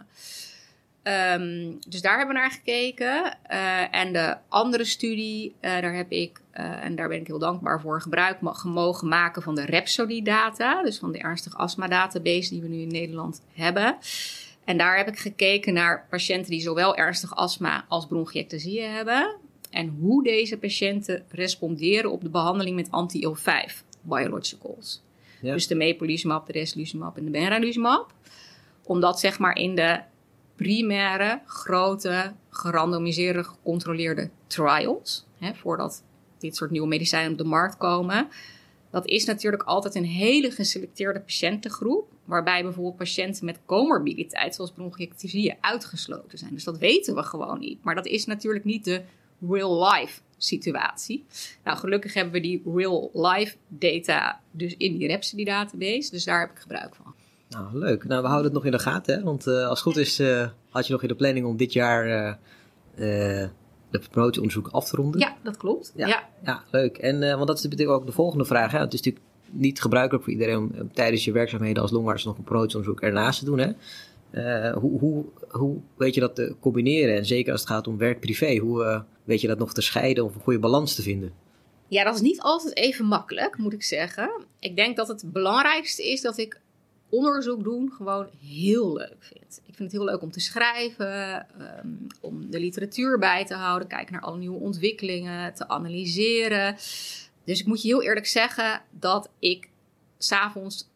Speaker 4: Um, dus daar hebben we naar gekeken. Uh, en de andere studie, uh, daar heb ik, uh, en daar ben ik heel dankbaar voor, gebruik mogen maken van de Rhapsody-data. Dus van de ernstig astma-database die we nu in Nederland hebben. En daar heb ik gekeken naar patiënten die zowel ernstig astma als bronchiectasieën hebben. En hoe deze patiënten responderen op de behandeling met anti I L vijf biologicals. Ja. Dus de mepolizumab, de reslizumab en de benralizumab. Omdat zeg maar in de primaire, grote, gerandomiseerde, gecontroleerde trials, hè, voordat dit soort nieuwe medicijnen op de markt komen. Dat is natuurlijk altijd een hele geselecteerde patiëntengroep, waarbij bijvoorbeeld patiënten met comorbiditeit, zoals bronchiectasieën, uitgesloten zijn. Dus dat weten we gewoon niet. Maar dat is natuurlijk niet de real-life situatie. Nou, gelukkig hebben we die real-life data dus in die Rhapsody database, dus daar heb ik gebruik van.
Speaker 2: Nou, leuk. Nou, we houden het nog in de gaten, hè? Want uh, als het goed is, uh, had je nog in de planning om dit jaar uh, uh, de promotieonderzoek af te ronden.
Speaker 4: Ja, dat klopt.
Speaker 2: Ja,
Speaker 4: ja.
Speaker 2: ja leuk. En, uh, want dat is natuurlijk ook de volgende vraag. Hè? Het is natuurlijk niet gebruikelijk voor iedereen om uh, tijdens je werkzaamheden als longarts nog een promotieonderzoek ernaast te doen. Hè? Uh, hoe, hoe, hoe weet je dat te combineren? En zeker als het gaat om werk-privé, hoe uh, weet je dat nog te scheiden of een goede balans te vinden?
Speaker 4: Ja, dat is niet altijd even makkelijk, moet ik zeggen. Ik denk dat het belangrijkste is dat ik onderzoek doen gewoon heel leuk vind. Ik vind het heel leuk om te schrijven, um, om de literatuur bij te houden, kijken naar alle nieuwe ontwikkelingen, te analyseren. Dus ik moet je heel eerlijk zeggen dat ik 's avonds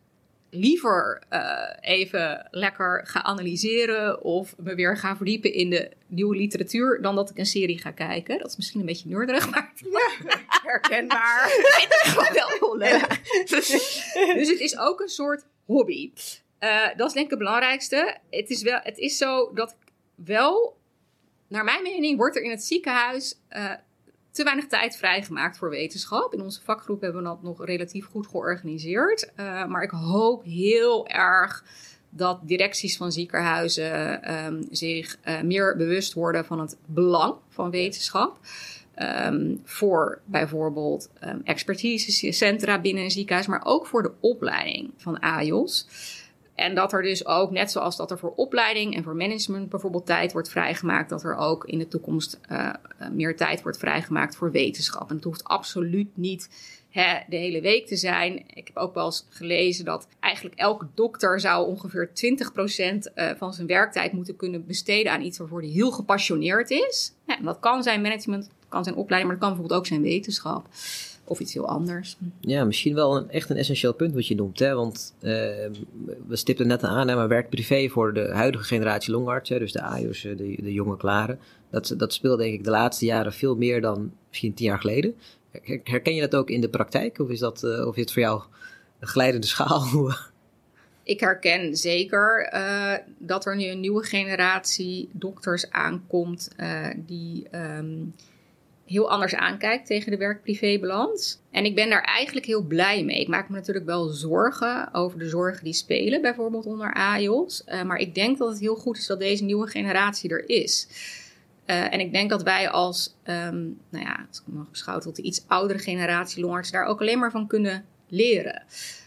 Speaker 4: liever uh, even lekker ga analyseren of me weer ga verdiepen in de nieuwe literatuur dan dat ik een serie ga kijken. Dat is misschien een beetje neurderig, maar
Speaker 3: ja, herkenbaar.
Speaker 4: Ik vind het wel heel leuk. Ja. Dus het is ook een soort hobby. Uh, dat is denk ik het belangrijkste. Het is, wel, het is zo dat ik wel, naar mijn mening, wordt er in het ziekenhuis uh, te weinig tijd vrijgemaakt voor wetenschap. In onze vakgroep hebben we dat nog relatief goed georganiseerd. Uh, maar ik hoop heel erg dat directies van ziekenhuizen um, zich uh, meer bewust worden van het belang van wetenschap. Um, voor bijvoorbeeld um, expertisecentra binnen een ziekenhuis, maar ook voor de opleiding van A J O S. En dat er dus ook, net zoals dat er voor opleiding en voor management bijvoorbeeld tijd wordt vrijgemaakt, dat er ook in de toekomst uh, meer tijd wordt vrijgemaakt voor wetenschap. En het hoeft absoluut niet hè, de hele week te zijn. Ik heb ook wel eens gelezen dat eigenlijk elke dokter zou ongeveer twintig procent uh, van zijn werktijd moeten kunnen besteden aan iets waarvoor hij heel gepassioneerd is. Ja, en dat kan zijn management, dat kan zijn opleiding, maar dat kan bijvoorbeeld ook zijn wetenschap. Of iets heel anders.
Speaker 2: Ja, misschien wel een, echt een essentieel punt wat je noemt. Hè? Want uh, we stipten net aan, hè, maar werk privé voor de huidige generatie longartsen, dus de A J O's, de, de jonge klaren. Dat, dat speelt denk ik de laatste jaren veel meer dan misschien tien jaar geleden. Herken je dat ook in de praktijk? Of is, dat, uh, of is het voor jou een glijdende schaal?
Speaker 4: Ik herken zeker uh, dat er nu een nieuwe generatie dokters aankomt uh, die Um, heel anders aankijkt tegen de werk-privé-balans. En ik ben daar eigenlijk heel blij mee. Ik maak me natuurlijk wel zorgen over de zorgen die spelen, bijvoorbeeld onder A J O S. Uh, maar ik denk dat het heel goed is dat deze nieuwe generatie er is. Uh, en ik denk dat wij als, um, nou ja, als ik mag beschouwen tot de iets oudere generatie longartsen, daar ook alleen maar van kunnen leren.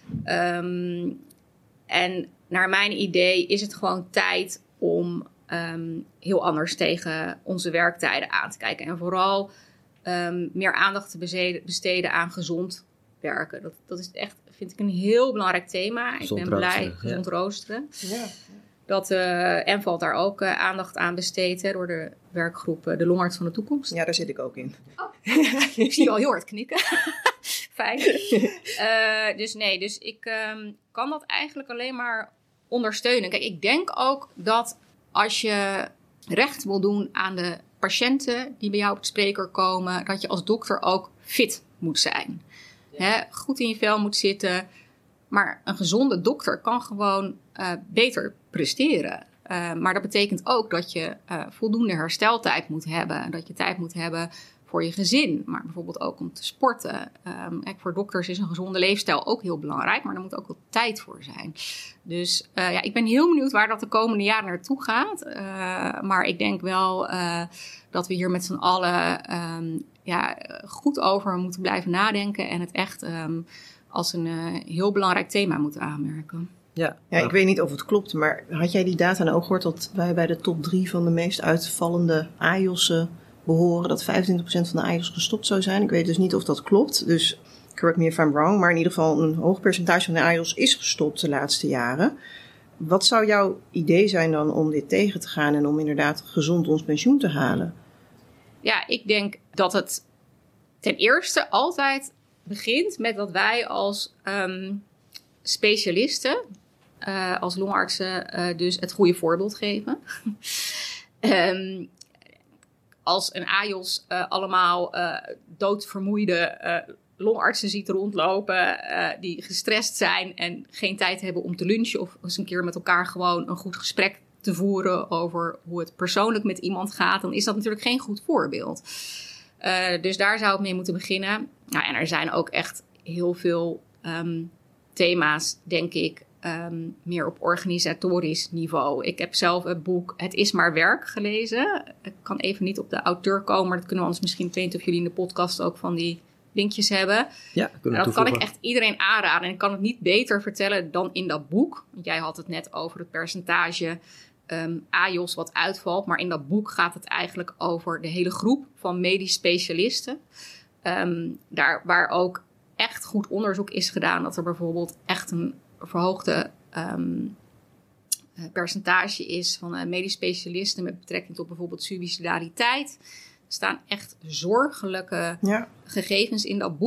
Speaker 4: Um, en naar mijn idee is het gewoon tijd om um, heel anders tegen onze werktijden aan te kijken. En vooral Um, meer aandacht te besteden, besteden aan gezond werken. Dat, dat is echt, vind ik, een heel belangrijk thema.
Speaker 2: Gezond
Speaker 4: ik ben blij,
Speaker 2: roosteren,
Speaker 4: gezond
Speaker 2: ja. roosteren.
Speaker 3: Ja.
Speaker 4: Dat uh, en valt daar ook uh, aandacht aan besteed hè, door de werkgroep uh, De Longarts van de Toekomst.
Speaker 3: Ja, daar zit ik ook in.
Speaker 4: Oh. Ik zie je al heel hard knikken. Fijn. Uh, dus nee, dus ik um, kan dat eigenlijk alleen maar ondersteunen. Kijk, ik denk ook dat als je recht wil doen aan de patiënten die bij jou op de spreker komen, dat je als dokter ook fit moet zijn. Ja. Hè, goed in je vel moet zitten. Maar een gezonde dokter kan gewoon uh, beter presteren. Uh, maar dat betekent ook dat je uh, voldoende hersteltijd moet hebben. Dat je tijd moet hebben voor je gezin. Maar bijvoorbeeld ook om te sporten. Um, voor dokters is een gezonde leefstijl ook heel belangrijk. Maar er moet ook wel tijd voor zijn. Dus uh, ja, ik ben heel benieuwd waar dat de komende jaren naartoe gaat. Uh, maar ik denk wel uh, dat we hier met z'n allen um, ja, goed over moeten blijven nadenken. En het echt um, als een uh, heel belangrijk thema moeten aanmerken.
Speaker 3: Ja, ja, ik weet niet of het klopt, maar had jij die data nou ook gehoord dat wij bij de top drie van de meest uitvallende A J O's behoren, dat vijfentwintig procent van de A J O's gestopt zou zijn? Ik weet dus niet of dat klopt, dus correct me if I'm wrong, maar in ieder geval een hoog percentage van de A J O's is gestopt de laatste jaren. Wat zou jouw idee zijn dan om dit tegen te gaan en om inderdaad gezond ons pensioen te halen?
Speaker 4: Ja, ik denk dat het ten eerste altijd begint met dat wij als um, specialisten, uh, als longartsen, uh, dus het goede voorbeeld geven. um, als een A J O S uh, allemaal uh, doodvermoeide uh, longartsen ziet rondlopen, uh, die gestrest zijn en geen tijd hebben om te lunchen of eens een keer met elkaar gewoon een goed gesprek te voeren over hoe het persoonlijk met iemand gaat, dan is dat natuurlijk geen goed voorbeeld. Uh, dus daar zou het mee moeten beginnen. Nou, en er zijn ook echt heel veel um, thema's, denk ik, um, meer op organisatorisch niveau. Ik heb zelf het boek Het is maar werk gelezen. Ik kan even niet op de auteur komen, maar dat kunnen we ons misschien, ik weet niet of jullie in de podcast ook van die linkjes hebben.
Speaker 2: Ja, kunnen we
Speaker 4: dat kan ik echt iedereen aanraden. En ik kan het niet beter vertellen dan in dat boek. Want jij had het net over het percentage Um, A J O S wat uitvalt. Maar in dat boek gaat het eigenlijk over de hele groep van medisch specialisten. Um, daar waar ook echt goed onderzoek is gedaan. Dat er bijvoorbeeld echt een verhoogde um, percentage is van uh, medisch specialisten met betrekking tot bijvoorbeeld suïcidariteit. Er staan echt zorgelijke ja. gegevens in dat boek.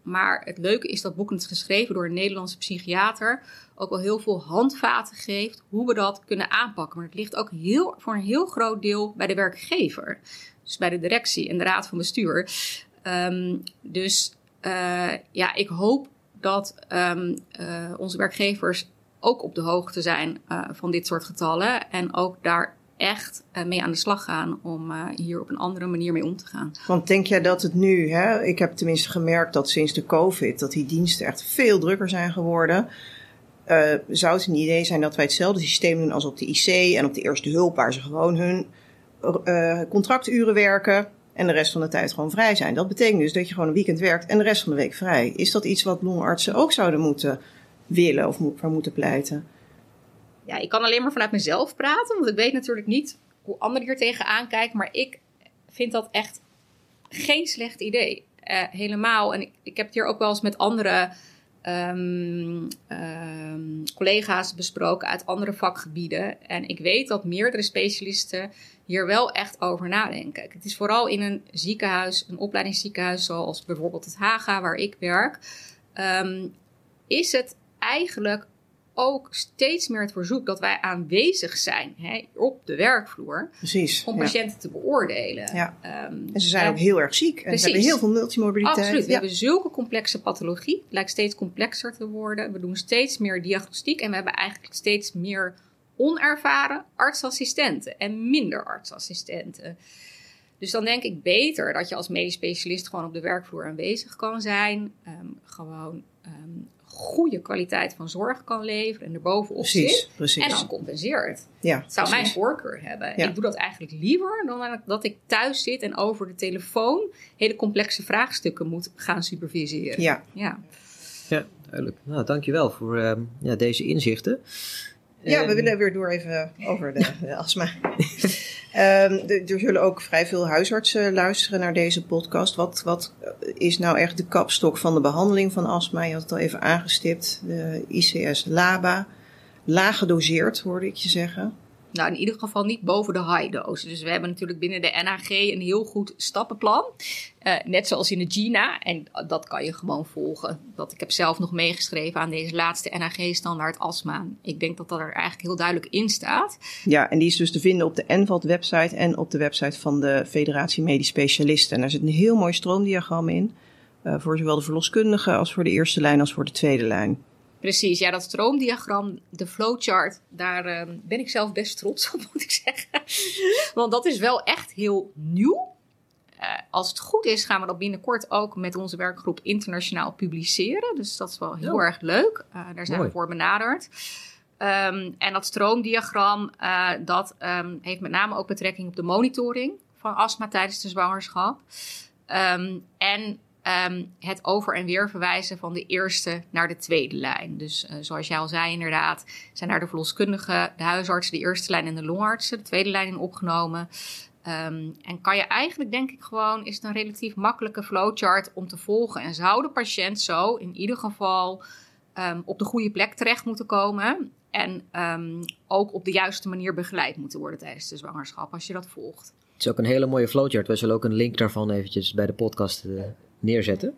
Speaker 4: Maar het leuke is dat boek, het is geschreven door een Nederlandse psychiater, ook wel heel veel handvaten geeft hoe we dat kunnen aanpakken. Maar het ligt ook heel, voor een heel groot deel bij de werkgever. Dus bij de directie en de raad van bestuur. Um, dus uh, ja, ik hoop dat um, uh, onze werkgevers ook op de hoogte zijn uh, van dit soort getallen. En ook daar echt uh, mee aan de slag gaan om uh, hier op een andere manier mee om te gaan.
Speaker 3: Want denk jij dat het nu, hè, ik heb tenminste gemerkt dat sinds de COVID, dat die diensten echt veel drukker zijn geworden. Uh, zou het een idee zijn dat wij hetzelfde systeem doen als op de I C en op de eerste hulp, waar ze gewoon hun uh, contracturen werken en de rest van de tijd gewoon vrij zijn. Dat betekent dus dat je gewoon een weekend werkt en de rest van de week vrij. Is dat iets wat longartsen ook zouden moeten willen of voor moeten pleiten?
Speaker 4: Ja, ik kan alleen maar vanuit mezelf praten, want ik weet natuurlijk niet hoe anderen hier tegenaan kijken. Maar ik vind dat echt geen slecht idee. Uh, helemaal. En ik, ik heb het hier ook wel eens met andere um, um, collega's besproken uit andere vakgebieden. En ik weet dat meerdere specialisten hier wel echt over nadenken. Het is vooral in een ziekenhuis, een opleidingsziekenhuis zoals bijvoorbeeld het Haga, waar ik werk, um, is het eigenlijk ook steeds meer het verzoek dat wij aanwezig zijn, hè, op de werkvloer.
Speaker 3: Precies,
Speaker 4: om
Speaker 3: ja.
Speaker 4: patiënten te beoordelen.
Speaker 3: Ja.
Speaker 4: Um,
Speaker 3: en ze zijn
Speaker 4: en,
Speaker 3: ook heel erg ziek. En precies. Ze hebben heel veel multimorbiditeit.
Speaker 4: Absoluut. We
Speaker 3: ja.
Speaker 4: hebben zulke complexe pathologie. Het lijkt steeds complexer te worden. We doen steeds meer diagnostiek. En we hebben eigenlijk steeds meer onervaren artsassistenten. En minder artsassistenten. Dus dan denk ik beter dat je als medisch specialist gewoon op de werkvloer aanwezig kan zijn. Um, gewoon um, goede kwaliteit van zorg kan leveren en erbovenop
Speaker 3: precies,
Speaker 4: zit.
Speaker 3: Precies.
Speaker 4: En dan compenseert.
Speaker 3: Ja,
Speaker 4: dat zou
Speaker 3: precies.
Speaker 4: mijn voorkeur hebben.
Speaker 3: Ja.
Speaker 4: Ik doe dat eigenlijk liever dan dat ik thuis zit en over de telefoon hele complexe vraagstukken moet gaan superviseren.
Speaker 3: Ja.
Speaker 4: Ja,
Speaker 2: ja duidelijk. Nou, dankjewel voor uh, ja, deze inzichten.
Speaker 3: Ja, we willen weer door even over de, de astma. um, de, er zullen ook vrij veel huisartsen luisteren naar deze podcast. Wat, wat is nou echt de kapstok van de behandeling van astma? Je had het al even aangestipt. De I C S-LABA. Laag gedoseerd, hoorde ik je zeggen.
Speaker 4: Nou, in ieder geval niet boven de high dose. Dus we hebben natuurlijk binnen de N H G een heel goed stappenplan. Uh, net zoals in de GINA. En dat kan je gewoon volgen. Dat, ik heb zelf nog meegeschreven aan deze laatste N H G-standaard astma. Ik denk dat dat er eigenlijk heel duidelijk in staat.
Speaker 3: Ja, en die is dus te vinden op de N V A T-website en op de website van de Federatie Medisch Specialisten. En daar zit een heel mooi stroomdiagram in. Uh, voor zowel de verloskundige als voor de eerste lijn als voor de tweede lijn.
Speaker 4: Precies, ja, dat stroomdiagram, de flowchart, daar uh, ben ik zelf best trots op, moet ik zeggen. Want dat is wel echt heel nieuw. Uh, als het goed is, gaan we dat binnenkort ook met onze werkgroep internationaal publiceren. Dus dat is wel heel ja. erg leuk. Uh, daar zijn Mooi. we voor benaderd. Um, en dat stroomdiagram, uh, dat um, heeft met name ook betrekking op de monitoring van astma tijdens de zwangerschap. Um, en Um, het over en weer verwijzen van de eerste naar de tweede lijn. Dus uh, zoals jij al zei inderdaad, zijn daar de verloskundigen, de huisartsen, de eerste lijn en de longartsen, de tweede lijn in opgenomen. Um, en kan je eigenlijk, denk ik gewoon, is het een relatief makkelijke flowchart om te volgen. En zou de patiënt zo in ieder geval um, op de goede plek terecht moeten komen. En um, ook op de juiste manier begeleid moeten worden tijdens de zwangerschap, als je dat volgt.
Speaker 2: Het is ook een hele mooie flowchart. We zullen ook een link daarvan eventjes bij de podcast uh, neerzetten.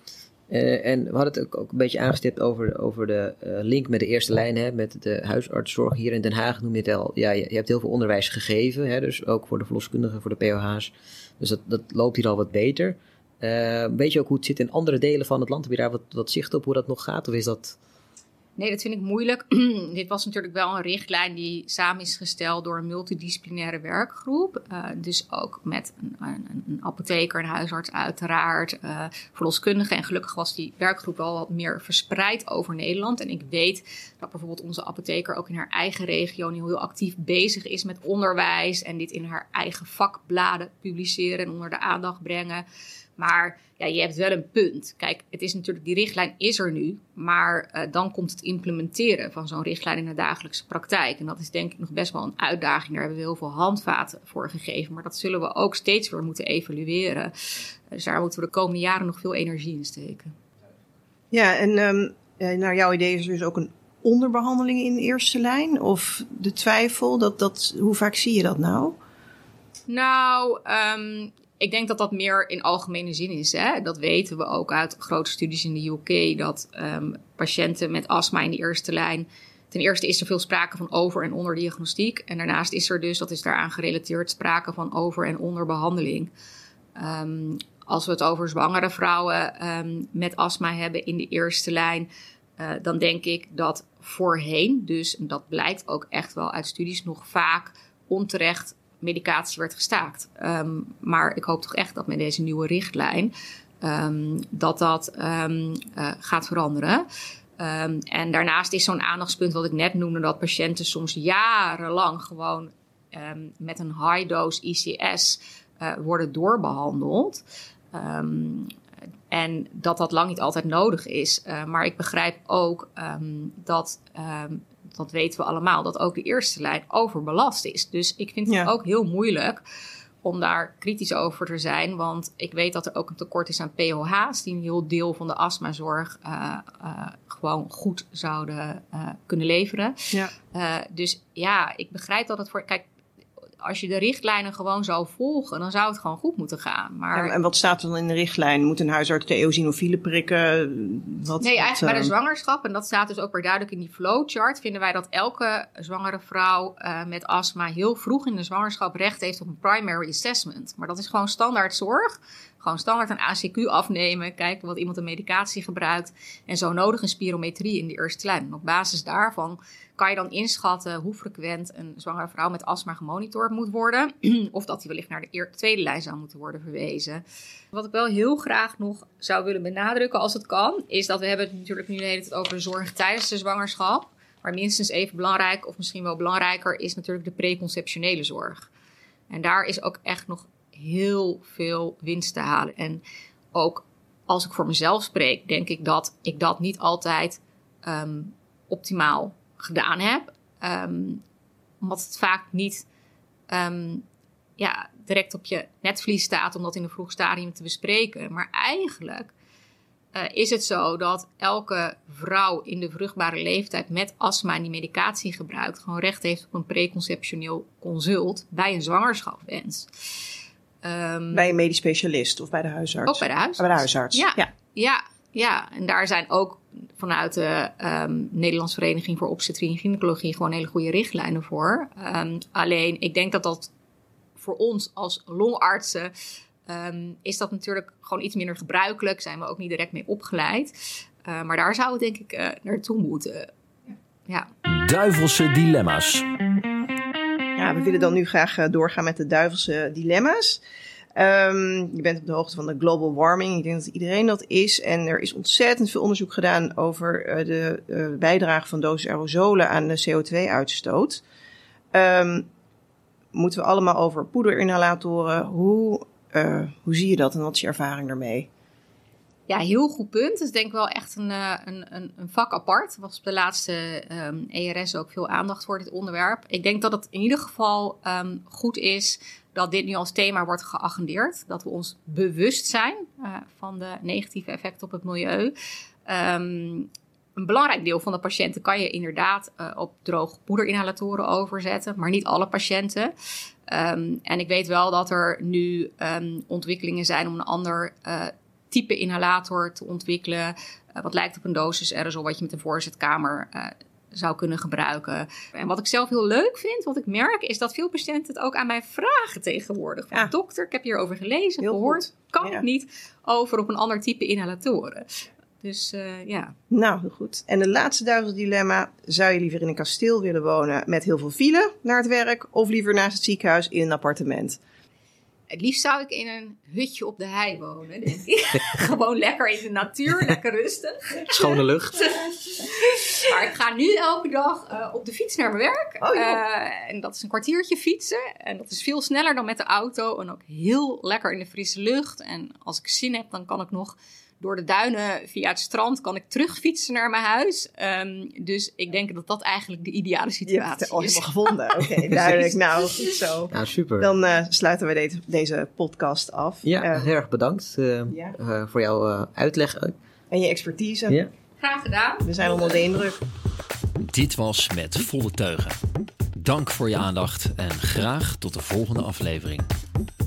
Speaker 2: Uh, en we hadden het ook, ook een beetje aangestipt over, over de uh, link met de eerste lijn, hè, met de huisartszorg hier in Den Haag. Noem je het al. Ja, je, je hebt heel veel onderwijs gegeven, hè, dus ook voor de verloskundigen, voor de P O H's. Dus dat, dat loopt hier al wat beter. Uh, weet je ook hoe het zit in andere delen van het land? Heb je daar wat, wat zicht op hoe dat nog gaat? Of is dat...
Speaker 4: Nee, dat vind ik moeilijk. Dit was natuurlijk wel een richtlijn die samen is gesteld door een multidisciplinaire werkgroep. Uh, dus ook met een, een, een apotheker, een huisarts uiteraard, uh, verloskundigen. En gelukkig was die werkgroep wel wat meer verspreid over Nederland. En ik weet dat bijvoorbeeld onze apotheker ook in haar eigen regio heel actief bezig is met onderwijs. En dit in haar eigen vakbladen publiceren en onder de aandacht brengen. Maar ja, je hebt wel een punt. Kijk, het is natuurlijk, die richtlijn is er nu. Maar uh, dan komt het implementeren van zo'n richtlijn in de dagelijkse praktijk. En dat is denk ik nog best wel een uitdaging. Daar hebben we heel veel handvaten voor gegeven. Maar dat zullen we ook steeds weer moeten evalueren. Dus daar moeten we de komende jaren nog veel energie in steken.
Speaker 3: Ja, en um, naar jouw idee is er dus ook een onderbehandeling in de eerste lijn? Of de twijfel? Dat, dat, hoe vaak zie je dat nou?
Speaker 4: Nou... Um, ik denk dat dat meer in algemene zin is. Hè? Dat weten we ook uit grote studies in de U K. Dat um, patiënten met astma in de eerste lijn... Ten eerste is er veel sprake van over- en onderdiagnostiek. En daarnaast is er dus, dat is daaraan gerelateerd, sprake van over- en onderbehandeling. Um, als we het over zwangere vrouwen um, met astma hebben in de eerste lijn... Uh, dan denk ik dat voorheen, dus en dat blijkt ook echt wel uit studies... nog vaak onterecht medicatie werd gestaakt. Um, maar ik hoop toch echt dat met deze nieuwe richtlijn... Um, dat dat um, uh, gaat veranderen... Um, en daarnaast is zo'n aandachtspunt wat ik net noemde... dat patiënten soms jarenlang gewoon um, met een high-dose I C S uh, worden doorbehandeld. Um, en dat dat lang niet altijd nodig is. Uh, maar ik begrijp ook um, dat, um, dat weten we allemaal... dat ook de eerste lijn overbelast is. Dus ik vind het ja. ook heel moeilijk... om daar kritisch over te zijn. Want ik weet dat er ook een tekort is aan P O H's... die een heel deel van de astmazorg uh, uh, gewoon goed zouden uh, kunnen leveren. Ja. Uh, dus ja, ik begrijp dat het voor... Kijk, als je de richtlijnen gewoon zou volgen... dan zou het gewoon goed moeten gaan. Maar...
Speaker 3: En, en wat staat er dan in de richtlijn? Moet een huisarts de eosinofielen prikken? Wat,
Speaker 4: nee, eigenlijk
Speaker 3: wat, uh...
Speaker 4: bij de zwangerschap... en dat staat dus ook weer duidelijk in die flowchart... vinden wij dat elke zwangere vrouw uh, met astma... heel vroeg in de zwangerschap recht heeft op een primary assessment. Maar dat is gewoon standaard zorg. Gewoon standaard een A C Q afnemen... kijken wat iemand een medicatie gebruikt... en zo nodig een spirometrie in de eerste lijn. En op basis daarvan... kan je dan inschatten hoe frequent een zwangere vrouw met astma gemonitord moet worden. Of dat die wellicht naar de eer- tweede lijn zou moeten worden verwezen. Wat ik wel heel graag nog zou willen benadrukken als het kan... is dat we hebben het natuurlijk nu de hele tijd over de zorg tijdens de zwangerschap. Maar minstens even belangrijk, of misschien wel belangrijker... is natuurlijk de preconceptionele zorg. En daar is ook echt nog heel veel winst te halen. En ook als ik voor mezelf spreek... denk ik dat ik dat niet altijd um, optimaal gedaan heb. Um, omdat het vaak niet um, ja, direct op je netvlies staat om dat in een vroeg stadium te bespreken. Maar eigenlijk uh, is het zo dat elke vrouw in de vruchtbare leeftijd met astma en die medicatie gebruikt, gewoon recht heeft op een preconceptioneel consult bij een zwangerschapswens. Um,
Speaker 3: bij een medisch specialist of bij de huisarts?
Speaker 4: Ook bij de huisarts.
Speaker 3: Bij de huisarts,
Speaker 4: ja.
Speaker 3: ja.
Speaker 4: Ja, ja, en daar zijn ook vanuit de um, Nederlandse Vereniging voor Obstetrie en Gynaecologie gewoon hele goede richtlijnen voor. Um, alleen, ik denk dat dat voor ons als longartsen um, is dat natuurlijk gewoon iets minder gebruikelijk. Zijn we ook niet direct mee opgeleid. Uh, maar daar zou het denk ik uh, naartoe moeten. Ja.
Speaker 1: Duivelse dilemma's.
Speaker 3: Ja, we willen dan nu graag uh, doorgaan met de duivelse dilemma's. Um, je bent op de hoogte van de global warming. Ik denk dat iedereen dat is. En er is ontzettend veel onderzoek gedaan over uh, de uh, bijdrage van dosis aerosolen aan de C O twee uitstoot. Um, moeten we allemaal over poederinhalatoren. Hoe, uh, hoe zie je dat en wat is je ervaring daarmee?
Speaker 4: Ja, heel goed punt. Het is denk ik wel echt een, een, een, een vak apart. Er was op de laatste um, E R S ook veel aandacht voor dit onderwerp. Ik denk dat het in ieder geval um, goed is dat dit nu als thema wordt geagendeerd. Dat we ons bewust zijn uh, van de negatieve effecten op het milieu. Um, een belangrijk deel van de patiënten kan je inderdaad uh, op droge poederinhalatoren overzetten. Maar niet alle patiënten. Um, en ik weet wel dat er nu um, ontwikkelingen zijn om een ander uh, type inhalator te ontwikkelen. Uh, wat lijkt op een dosis aerosol wat je met een voorzetkamer uh, zou kunnen gebruiken. En wat ik zelf heel leuk vind, wat ik merk, is dat veel patiënten het ook aan mij vragen tegenwoordig. Van, ja. Dokter, ik heb hierover gelezen, heel gehoord. Goed. Kan ja. ik niet over op een ander type inhalatoren? Dus uh, ja.
Speaker 3: Nou, heel goed. En de laatste duivelsdilemma. Zou je liever in een kasteel willen wonen met heel veel file naar het werk, of liever naast het ziekenhuis in een appartement?
Speaker 4: Het liefst zou ik in een hutje op de hei wonen, denk ik. Gewoon lekker in de natuur, lekker rustig.
Speaker 2: Schone lucht.
Speaker 4: Maar ik ga nu elke dag uh, op de fiets naar mijn werk.
Speaker 3: Oh,
Speaker 4: uh, en dat is een kwartiertje fietsen. En dat is veel sneller dan met de auto. En ook heel lekker in de frisse lucht. En als ik zin heb, dan kan ik nog door de duinen via het strand kan ik terugfietsen naar mijn huis. Um, dus ik denk dat dat eigenlijk de ideale situatie is. Je hebt het al helemaal
Speaker 3: gevonden. Oké, okay, duidelijk. Nou, goed zo.
Speaker 2: Nou, super.
Speaker 3: Dan uh, sluiten we deze, deze podcast af.
Speaker 2: Ja,
Speaker 3: uh,
Speaker 2: heel erg bedankt uh, ja. uh, voor jouw uh, uitleg.
Speaker 3: En je expertise.
Speaker 2: Ja.
Speaker 4: Graag gedaan.
Speaker 3: We zijn onder de indruk.
Speaker 1: Dit was Met Volle Teugen. Dank voor je aandacht en graag tot de volgende aflevering.